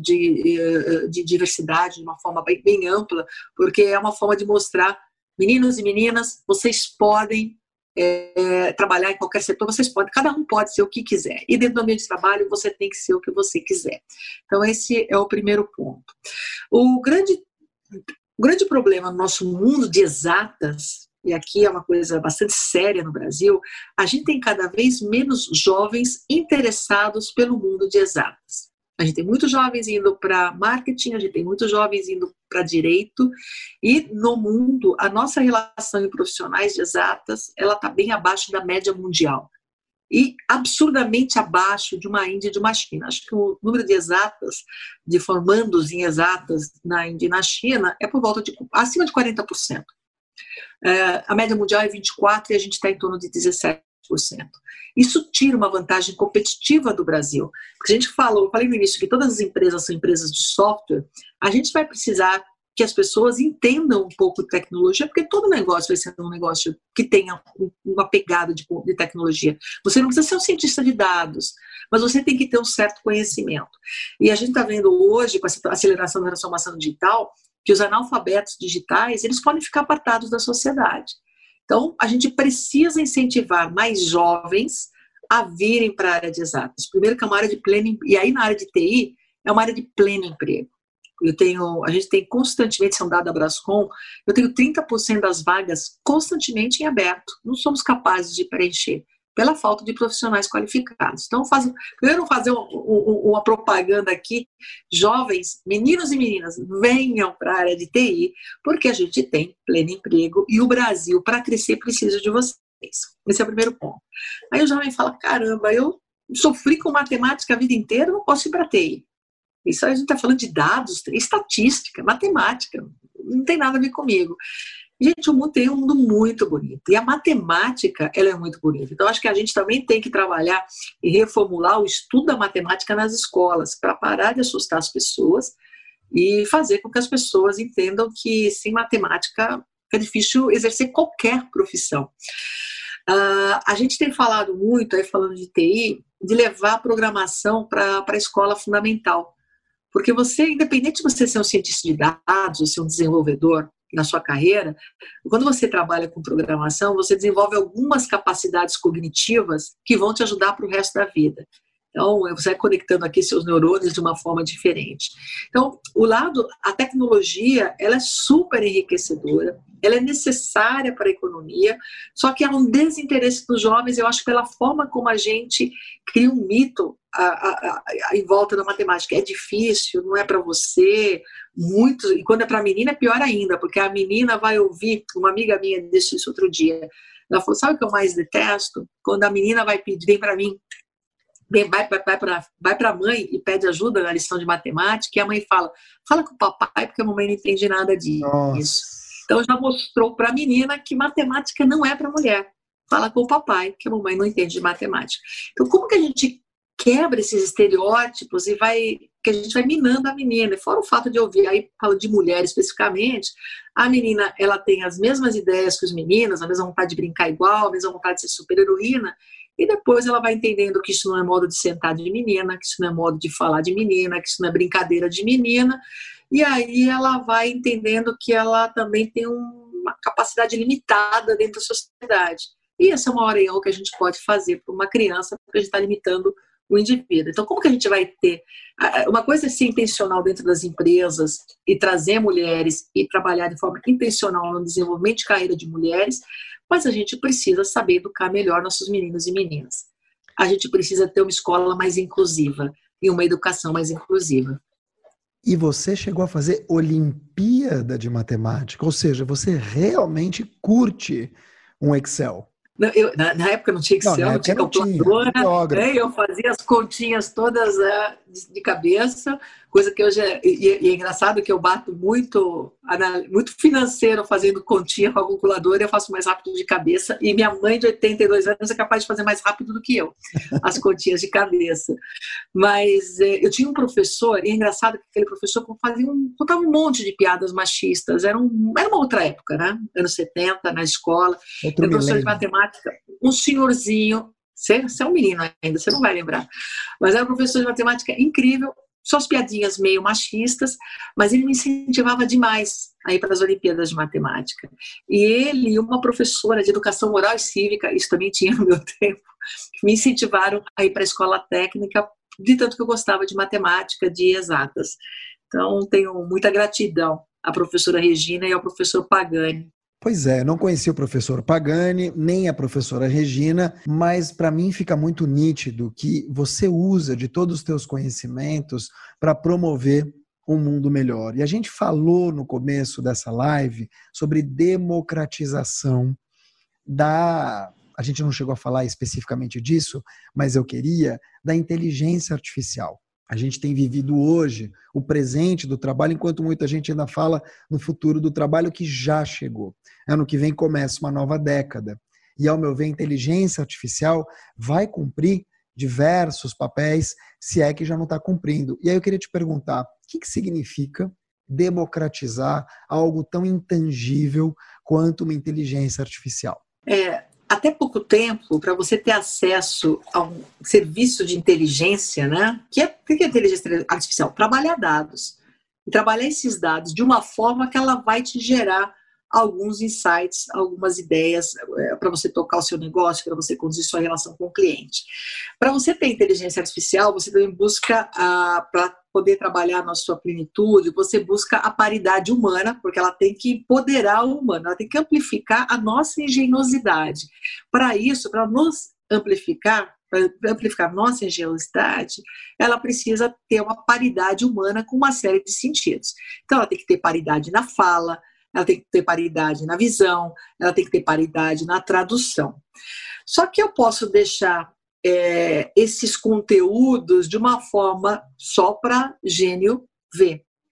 de diversidade, de uma forma bem ampla, porque é uma forma de mostrar, meninos e meninas, vocês podem trabalhar em qualquer setor, vocês podem, cada um pode ser o que quiser, e dentro do ambiente de trabalho você tem que ser o que você quiser. Então esse é o primeiro ponto. O grande problema no nosso mundo de exatas, e aqui é uma coisa bastante séria no Brasil, a gente tem cada vez menos jovens interessados pelo mundo de exatas. A gente tem muitos jovens indo para marketing, a gente tem muitos jovens indo para direito, e no mundo a nossa relação em profissionais de exatas, ela está bem abaixo da média mundial e absurdamente abaixo de uma Índia e de uma China. Acho que o número de exatas, de formandos em exatas na Índia e na China é por volta de acima de 40%. A média mundial é 24% e a gente está em torno de 17%. Isso tira uma vantagem competitiva do Brasil. Porque eu falei no início que todas as empresas são empresas de software, a gente vai precisar que as pessoas entendam um pouco de tecnologia, porque todo negócio vai ser um negócio que tenha uma pegada de tecnologia. Você não precisa ser um cientista de dados, mas você tem que ter um certo conhecimento. E a gente está vendo hoje, com essa aceleração da transformação digital, que os analfabetos digitais, eles podem ficar apartados da sociedade. Então, a gente precisa incentivar mais jovens a virem para a área de exatas. Primeiro que é uma área de pleno, e aí na área de TI é uma área de pleno emprego. A gente tem constantemente, isso é um dado da Brascom, eu tenho 30% das vagas constantemente em aberto. Não somos capazes de preencher pela falta de profissionais qualificados. Então, primeiro fazer uma propaganda aqui, jovens, meninos e meninas, venham para a área de TI, porque a gente tem pleno emprego e o Brasil, para crescer, precisa de vocês. Esse é o primeiro ponto. Aí o jovem fala, caramba, eu sofri com matemática a vida inteira, não posso ir para a TI. Isso a gente está falando de dados, estatística, matemática, não tem nada a ver comigo. Gente, o mundo tem um mundo muito bonito. E a matemática, ela é muito bonita. Então, acho que a gente também tem que trabalhar e reformular o estudo da matemática nas escolas, para parar de assustar as pessoas e fazer com que as pessoas entendam que, sem matemática, é difícil exercer qualquer profissão. A gente tem falado muito, aí falando de TI, de levar a programação para a escola fundamental. Porque você, independente de você ser um cientista de dados ou ser um desenvolvedor na sua carreira, quando você trabalha com programação, você desenvolve algumas capacidades cognitivas que vão te ajudar para o resto da vida. Então, você vai conectando aqui seus neurônios de uma forma diferente. Então, a tecnologia, ela é super enriquecedora, ela é necessária para a economia, só que há um desinteresse dos jovens, eu acho, pela forma como a gente cria um mito em volta da matemática. É difícil, não é para você, e quando é para a menina é pior ainda, porque a menina vai ouvir, uma amiga minha disse isso outro dia, ela falou, sabe o que eu mais detesto? Quando a menina vai pedir, vem para mim, vai para a mãe e pede ajuda na lição de matemática, e a mãe fala com o papai, porque a mamãe não entende nada disso. Nossa. Então já mostrou para a menina que matemática não é para mulher. Fala com o papai, que a mamãe não entende de matemática. Então, como que a gente quebra esses estereótipos e que a gente vai minando a menina? Fora o fato de ouvir, aí falo de mulher especificamente, a menina, ela tem as mesmas ideias que os meninos, a mesma vontade de brincar igual, a mesma vontade de ser super-heroína, e depois ela vai entendendo que isso não é modo de sentar de menina, que isso não é modo de falar de menina, que isso não é brincadeira de menina, e aí ela vai entendendo que ela também tem uma capacidade limitada dentro da sociedade. E essa é uma hora que a gente pode fazer para uma criança, porque a gente está limitando o indivíduo. Então, como que a gente vai ter? Uma coisa é ser intencional dentro das empresas e trazer mulheres e trabalhar de forma intencional no desenvolvimento de carreira de mulheres, mas a gente precisa saber educar melhor nossos meninos e meninas. A gente precisa ter uma escola mais inclusiva e uma educação mais inclusiva. E você chegou a fazer Olimpíada de Matemática, ou seja, você realmente curte um Excel. Na época não tinha Excel, não tinha calculadora, eu fazia as continhas todas de cabeça, coisa que hoje e é engraçado que eu bato muito financeiro fazendo continha com a calculadora, eu faço mais rápido de cabeça, e minha mãe de 82 anos é capaz de fazer mais rápido do que eu, as continhas de cabeça. Mas eu tinha um professor, e é engraçado que aquele professor contava um monte de piadas machistas, era uma outra época, né? Anos 70, na escola, era professor de matemática, um senhorzinho, você é um menino ainda, você não vai lembrar, mas era um professor de matemática incrível, só as piadinhas meio machistas, mas ele me incentivava demais a ir para as Olimpíadas de Matemática. E ele e uma professora de Educação Moral e Cívica, isso também tinha no meu tempo, me incentivaram a ir para a escola técnica, de tanto que eu gostava de matemática, de exatas. Então, tenho muita gratidão à professora Regina e ao professor Pagani. Pois é, não conheci o professor Pagani, nem a professora Regina, mas para mim fica muito nítido que você usa de todos os teus conhecimentos para promover um mundo melhor. E a gente falou no começo dessa live sobre democratização a gente não chegou a falar especificamente disso, mas eu queria, da inteligência artificial. A gente tem vivido hoje o presente do trabalho, enquanto muita gente ainda fala no futuro do trabalho que já chegou. Ano que vem começa uma nova década. E, ao meu ver, a inteligência artificial vai cumprir diversos papéis, se é que já não está cumprindo. E aí eu queria te perguntar, o que significa democratizar algo tão intangível quanto uma inteligência artificial? Até pouco tempo, para você ter acesso a um serviço de inteligência, né? O que é inteligência artificial? Trabalhar dados. E trabalhar esses dados de uma forma que ela vai te gerar alguns insights, algumas ideias para você tocar o seu negócio, para você conduzir sua relação com o cliente. Para você ter inteligência artificial, você também busca, para poder trabalhar na sua plenitude, você busca a paridade humana, porque ela tem que empoderar o humano, ela tem que amplificar a nossa engenhosidade. Para isso, para nos amplificar nossa engenhosidade, ela precisa ter uma paridade humana com uma série de sentidos. Então, ela tem que ter paridade na fala, ela tem que ter paridade na visão, ela tem que ter paridade na tradução. Só que eu posso deixar esses conteúdos de uma forma só para gênio ver.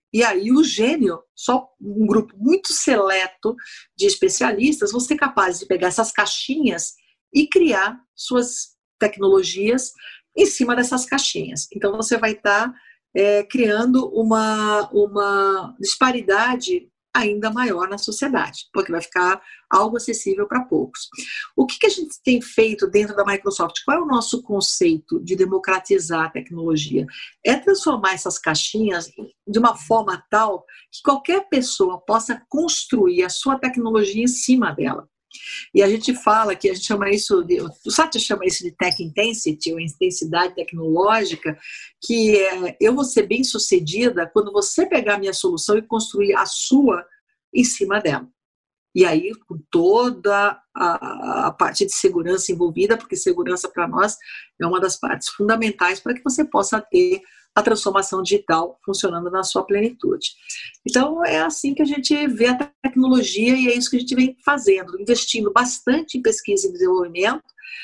E aí o gênio, só um grupo muito seleto de especialistas, vão ser capazes de pegar essas caixinhas e criar suas tecnologias em cima dessas caixinhas. Então você vai estar criando uma disparidade ainda maior na sociedade, porque vai ficar algo acessível para poucos. O que a gente tem feito dentro da Microsoft? Qual é o nosso conceito de democratizar a tecnologia? É transformar essas caixinhas de uma forma tal que qualquer pessoa possa construir a sua tecnologia em cima dela. E a gente fala que a gente chama isso o Satya chama isso de tech intensity, ou intensidade tecnológica, que eu vou ser bem sucedida quando você pegar a minha solução e construir a sua em cima dela. E aí, com toda a parte de segurança envolvida, porque segurança para nós é uma das partes fundamentais para que você possa ter a transformação digital funcionando na sua plenitude. Então, é assim que a gente vê a tecnologia e é isso que a gente vem fazendo, investindo bastante em pesquisa e desenvolvimento,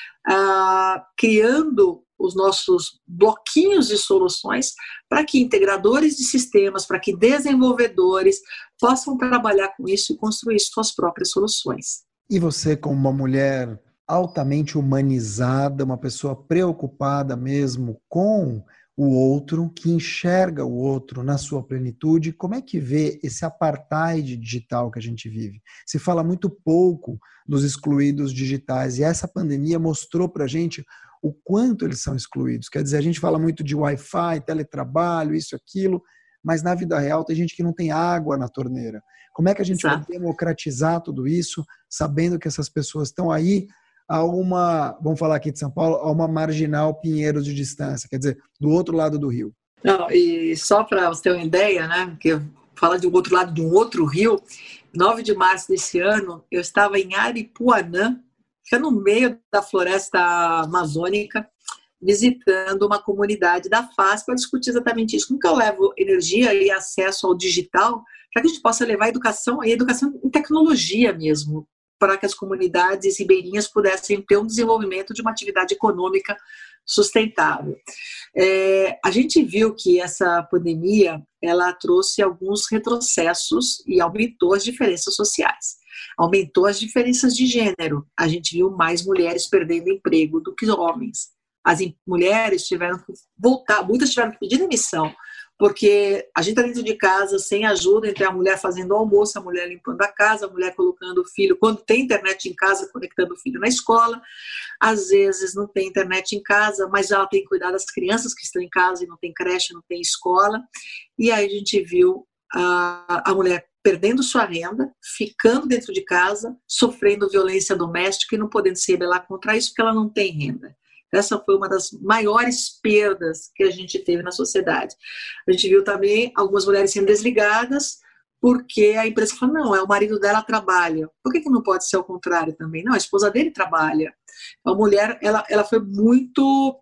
criando os nossos bloquinhos de soluções para que integradores de sistemas, para que desenvolvedores possam trabalhar com isso e construir suas próprias soluções. E você, como uma mulher altamente humanizada, uma pessoa preocupada mesmo com o outro, que enxerga o outro na sua plenitude, como é que vê esse apartheid digital que a gente vive? Se fala muito pouco dos excluídos digitais e essa pandemia mostrou para a gente o quanto eles são excluídos. Quer dizer, a gente fala muito de Wi-Fi, teletrabalho, isso, aquilo, mas na vida real tem gente que não tem água na torneira. Como é que a gente vai democratizar tudo isso, sabendo que essas pessoas estão aí a uma, vamos falar aqui de São Paulo, a uma marginal Pinheiros de distância, quer dizer, do outro lado do rio? Não, e só para você ter uma ideia, né, que fala de um outro lado de um outro rio, 9 de março desse ano, eu estava em Aripuanã, que é no meio da floresta amazônica, visitando uma comunidade da FAS para discutir exatamente isso. Como que eu levo energia e acesso ao digital para que a gente possa levar a educação em tecnologia mesmo, para que as comunidades ribeirinhas pudessem ter um desenvolvimento de uma atividade econômica sustentável. A gente viu que essa pandemia ela trouxe alguns retrocessos e aumentou as diferenças sociais. Aumentou as diferenças de gênero. A gente viu mais mulheres perdendo emprego do que homens. As mulheres tiveram que voltar, muitas tiveram que pedir demissão, porque a gente está dentro de casa sem ajuda, entre a mulher fazendo o almoço, a mulher limpando a casa, a mulher colocando o filho, quando tem internet em casa, conectando o filho na escola. Às vezes não tem internet em casa, mas ela tem que cuidar das crianças que estão em casa e não tem creche, não tem escola. E aí a gente viu a mulher perdendo sua renda, ficando dentro de casa, sofrendo violência doméstica e não podendo se rebelar contra isso porque ela não tem renda. Essa foi uma das maiores perdas que a gente teve na sociedade. A gente viu também algumas mulheres sendo desligadas porque a empresa falou, não, o marido dela trabalha. Por que não pode ser ao contrário também? Não, a esposa dele trabalha. A mulher, ela foi muito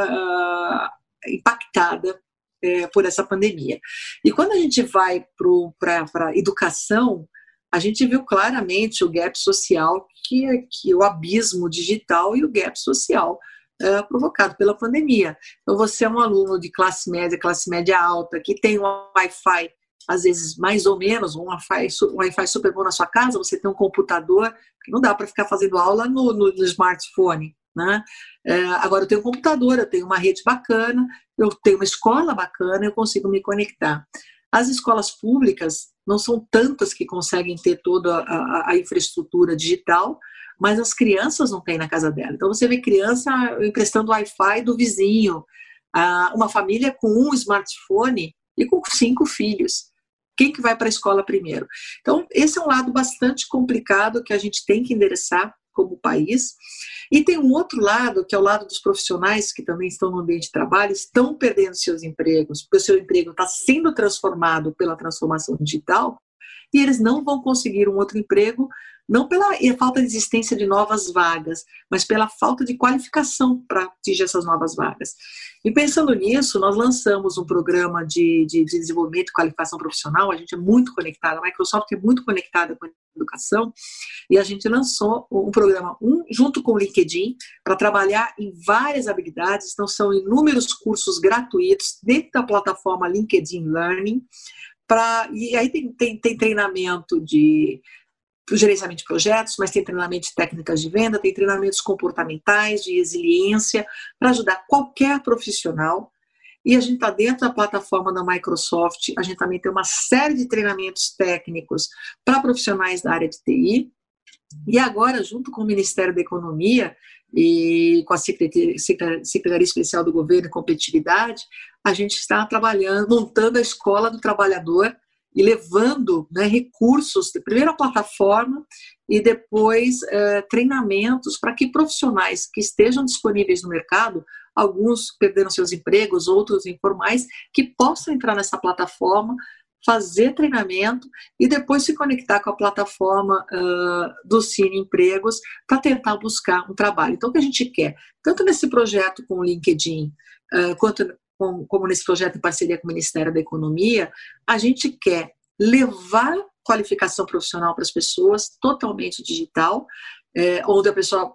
impactada por essa pandemia. E quando a gente vai para a educação, a gente viu claramente o gap social, que o abismo digital e o gap social provocado pela pandemia. Então, você é um aluno de classe média alta, que tem um Wi-Fi, às vezes mais ou menos, um Wi-Fi super bom na sua casa, você tem um computador, que não dá para ficar fazendo aula no smartphone, né? Agora eu tenho um computador, eu tenho uma rede bacana, eu tenho uma escola bacana, eu consigo me conectar. As escolas públicas não são tantas que conseguem ter toda a infraestrutura digital, mas as crianças não têm na casa dela. Então você vê criança emprestando Wi-Fi do vizinho, uma família com um smartphone e com 5 filhos. Quem que vai para a escola primeiro? Então esse é um lado bastante complicado que a gente tem que endereçar como país. E tem um outro lado, que é o lado dos profissionais que também estão no ambiente de trabalho, estão perdendo seus empregos, porque o seu emprego está sendo transformado pela transformação digital e eles não vão conseguir um outro emprego, não pela falta de existência de novas vagas, mas pela falta de qualificação para atingir essas novas vagas. E pensando nisso, nós lançamos um programa de desenvolvimento e qualificação profissional, a gente é muito conectada, a Microsoft é muito conectada com a educação, e a gente lançou um programa junto com o LinkedIn para trabalhar em várias habilidades, então são inúmeros cursos gratuitos dentro da plataforma LinkedIn Learning, E aí tem treinamento de gerenciamento de projetos, mas tem treinamento de técnicas de venda, tem treinamentos comportamentais, de resiliência, para ajudar qualquer profissional. E a gente está dentro da plataforma da Microsoft, a gente também tem uma série de treinamentos técnicos para profissionais da área de TI. E agora, junto com o Ministério da Economia e com a Secretaria Especial do Governo e Competitividade, a gente está trabalhando, montando a Escola do Trabalhador e levando, né, recursos, primeiro a plataforma e depois treinamentos para que profissionais que estejam disponíveis no mercado, alguns perderam seus empregos, outros informais, que possam entrar nessa plataforma, fazer treinamento e depois se conectar com a plataforma do Cine Empregos para tentar buscar um trabalho. Então, o que a gente quer, tanto nesse projeto com o LinkedIn, quanto como nesse projeto em parceria com o Ministério da Economia, a gente quer levar qualificação profissional para as pessoas, totalmente digital, onde a pessoa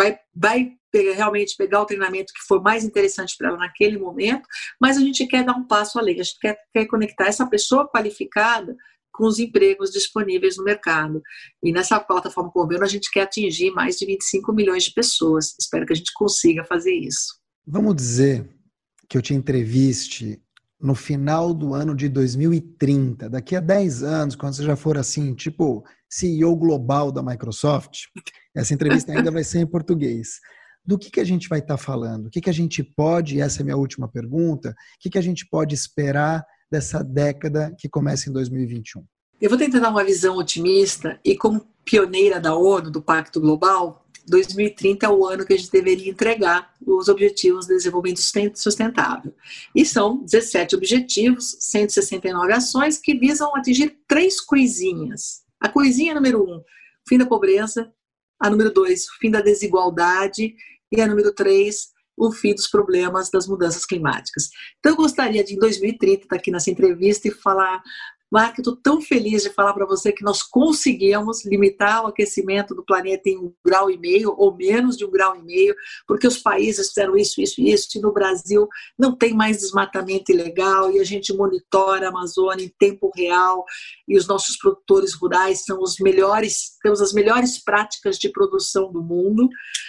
vai realmente pegar o treinamento que for mais interessante para ela naquele momento, mas a gente quer dar um passo além, a gente quer conectar essa pessoa qualificada com os empregos disponíveis no mercado. E nessa plataforma Convênio a gente quer atingir mais de 25 milhões de pessoas. Espero que a gente consiga fazer isso. Vamos dizer que eu te entreviste no final do ano de 2030, daqui a 10 anos, quando você já for assim, tipo CEO global da Microsoft, essa entrevista ainda vai ser em português. Do que a gente vai estar falando? O que a gente pode, e essa é a minha última pergunta, o que a gente pode esperar dessa década que começa em 2021? Eu vou tentar dar uma visão otimista e como pioneira da ONU, do Pacto Global, 2030 é o ano que a gente deveria entregar os Objetivos de Desenvolvimento Sustentável. E são 17 objetivos, 169 ações que visam atingir 3 coisinhas. A coisinha número 1, fim da pobreza. A número 2, o fim da desigualdade. E a número 3, o fim dos problemas das mudanças climáticas. Então, eu gostaria de, em 2030, estar aqui nessa entrevista e falar: Mark, eu estou tão feliz de falar para você que nós conseguimos limitar o aquecimento do planeta em 1,5 grau ou menos de 1,5 grau, porque os países fizeram isso, e no Brasil não tem mais desmatamento ilegal e a gente monitora a Amazônia em tempo real e os nossos produtores rurais são os melhores, temos as melhores práticas de produção do mundo.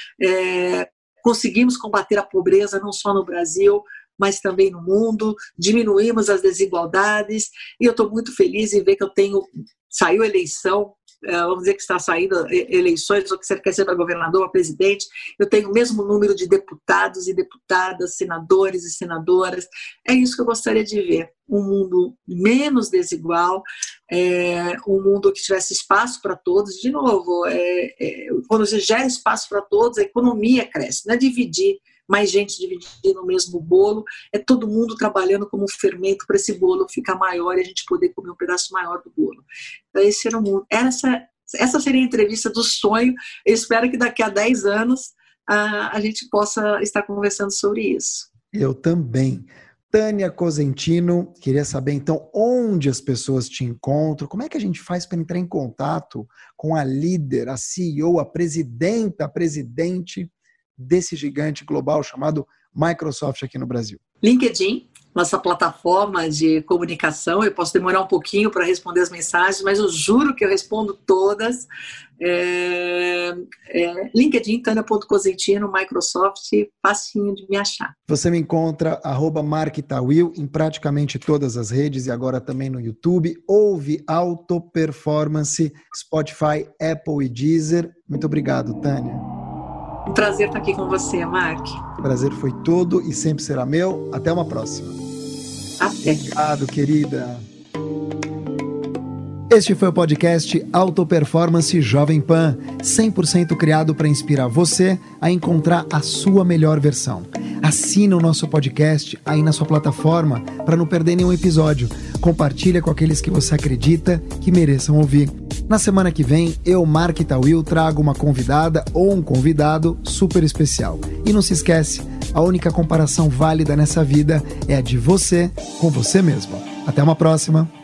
Conseguimos combater a pobreza não só no Brasil, mas também no mundo, diminuímos as desigualdades, e eu estou muito feliz em ver que saiu eleição, vamos dizer que está saindo eleições, ou que você quer ser para governador ou presidente, eu tenho o mesmo número de deputados e deputadas, senadores e senadoras. É isso que eu gostaria de ver, um mundo menos desigual, um mundo que tivesse espaço para todos. De novo, quando você gera espaço para todos, a economia cresce, não é dividir, mais gente dividindo o mesmo bolo, é todo mundo trabalhando como um fermento para esse bolo ficar maior e a gente poder comer um pedaço maior do bolo. Então, esse era o mundo. Essa seria a entrevista do sonho. Eu espero que daqui a 10 anos a gente possa estar conversando sobre isso. Eu também. Tânia Cosentino, queria saber então onde as pessoas te encontram, como é que a gente faz para entrar em contato com a líder, a CEO, a presidente desse gigante global chamado Microsoft aqui no Brasil? LinkedIn, nossa plataforma de comunicação. Eu posso demorar um pouquinho para responder as mensagens, mas eu juro que eu respondo todas. LinkedIn, Tânia.Cosentino, Microsoft, facinho de me achar. Você me encontra @marktawil em praticamente todas as redes e agora também no YouTube. Ouve Alto Performance, Spotify, Apple e Deezer. Muito obrigado, Tânia. Um prazer estar aqui com você, Mark. O prazer foi todo e sempre será meu. Até uma próxima. Até. Obrigado, querida. Este foi o podcast Alto Performance Jovem Pan, 100% criado para inspirar você a encontrar a sua melhor versão. Assina o nosso podcast aí na sua plataforma para não perder nenhum episódio. Compartilha com aqueles que você acredita que mereçam ouvir. Na semana que vem, eu, Mark Tawil, trago uma convidada ou um convidado super especial. E não se esquece, a única comparação válida nessa vida é a de você com você mesmo. Até uma próxima!